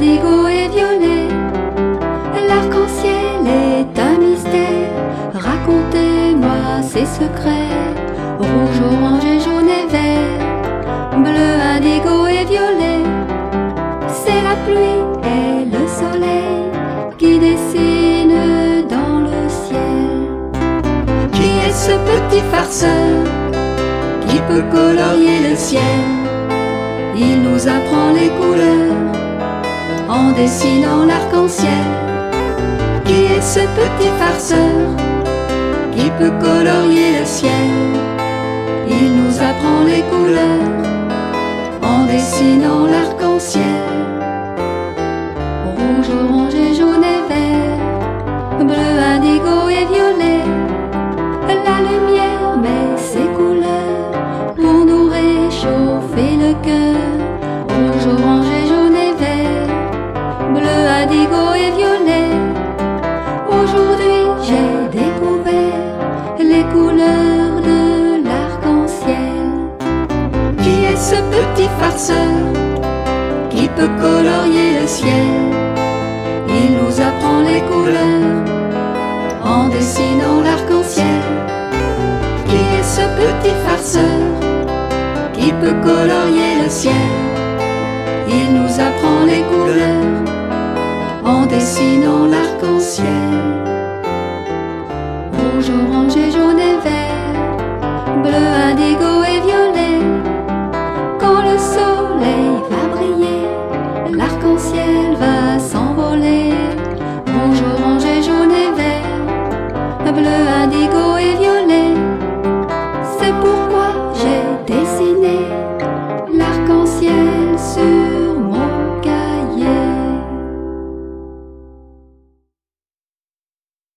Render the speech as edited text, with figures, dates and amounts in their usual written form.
indigo et violet. L'arc-en-ciel est un mystère, racontez-moi ses secrets. Rouge, orange et jaune et vert, bleu, indigo et violet. C'est la pluie et le soleil qui dessinent dans le ciel. Qui est ce petit farceur qui peut colorier le ciel? Il nous apprend les couleurs en dessinant l'arc-en-ciel. Qui est ce petit farceur qui peut colorier le ciel? Il nous apprend les couleurs en dessinant l'arc-en-ciel. Rouge, orange et jaune et vert, bleu, indigo et violet. La lumière met ses couleurs pour nous réchauffer le cœur. Rouge, orange et jaune et vert, bleu, indigo et violet. Aujourd'hui j'ai découvert les couleurs de l'arc-en-ciel. Qui est ce petit farceur qui peut colorier le ciel? Il nous apprend les couleurs en dessinant l'arc-en-ciel. Qui est ce petit farceur qui peut colorier le ciel? Il nous apprend les couleurs en dessinant l'arc-en-ciel. Rouge, orange et jaune et vert, bleu, indigo et violet. Quand le soleil va briller, l'arc-en-ciel va s'envoler. Rouge, orange et jaune et vert, bleu, indigo et violet. C'est pourquoi j'ai dessiné